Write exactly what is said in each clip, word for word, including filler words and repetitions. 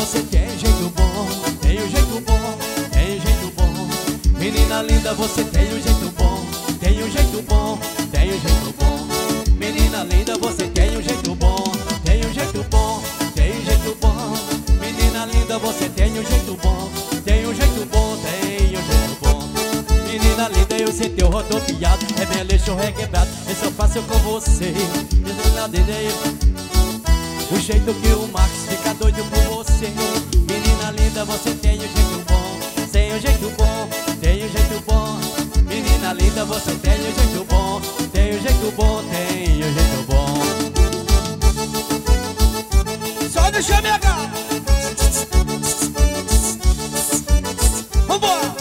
você tem jeito bom, tem um jeito bom, tem um jeito bom. Menina linda, você tem um jeito bom, tem um jeito bom, tem um jeito bom. Menina linda, você tem um jeito bom, tem um jeito bom, tem um jeito bom. Menina linda, você tem um jeito bom, tem um jeito bom, tem um jeito bom. Menina linda, eu sei teu rodopiado, é meu lixo requebrado, esse eu faço com você. Menina linda, eu... o jeito que o Max fica doido por você. Menina linda, você tem um jeito bom, tem um jeito bom, tem um jeito bom. Menina linda, você tem um jeito bom, tem um jeito bom, tem um jeito bom. Só no Chamega! Vambora!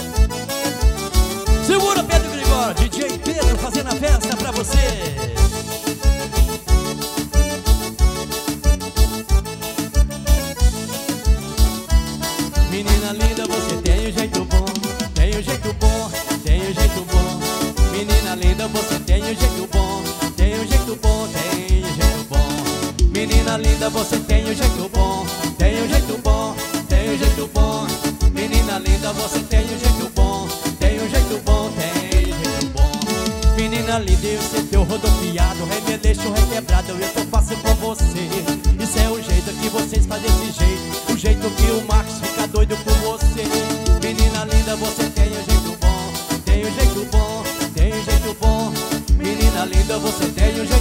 Segura Pedro Gregório, D J Pedro fazendo a festa pra você. Menina linda, você tem um jeito bom, tem um jeito bom, tem um jeito bom. Menina linda, você tem um jeito bom, tem um jeito bom, tem um jeito bom. Menina linda, você tem um jeito bom, tem um jeito bom, tem um jeito bom. Menina linda, você tem um jeito bom, tem um jeito bom, tem um jeito bom. Menina linda, eu sei teu rodopiado, me deixo requebrado, eu tô fácil com você. Isso é o jeito que vocês fazem desse jeito, o jeito que o Max fica doido por você. Menina linda, você tem um jeito bom, tem um jeito bom, tem um jeito bom. Menina linda, você tem um jeito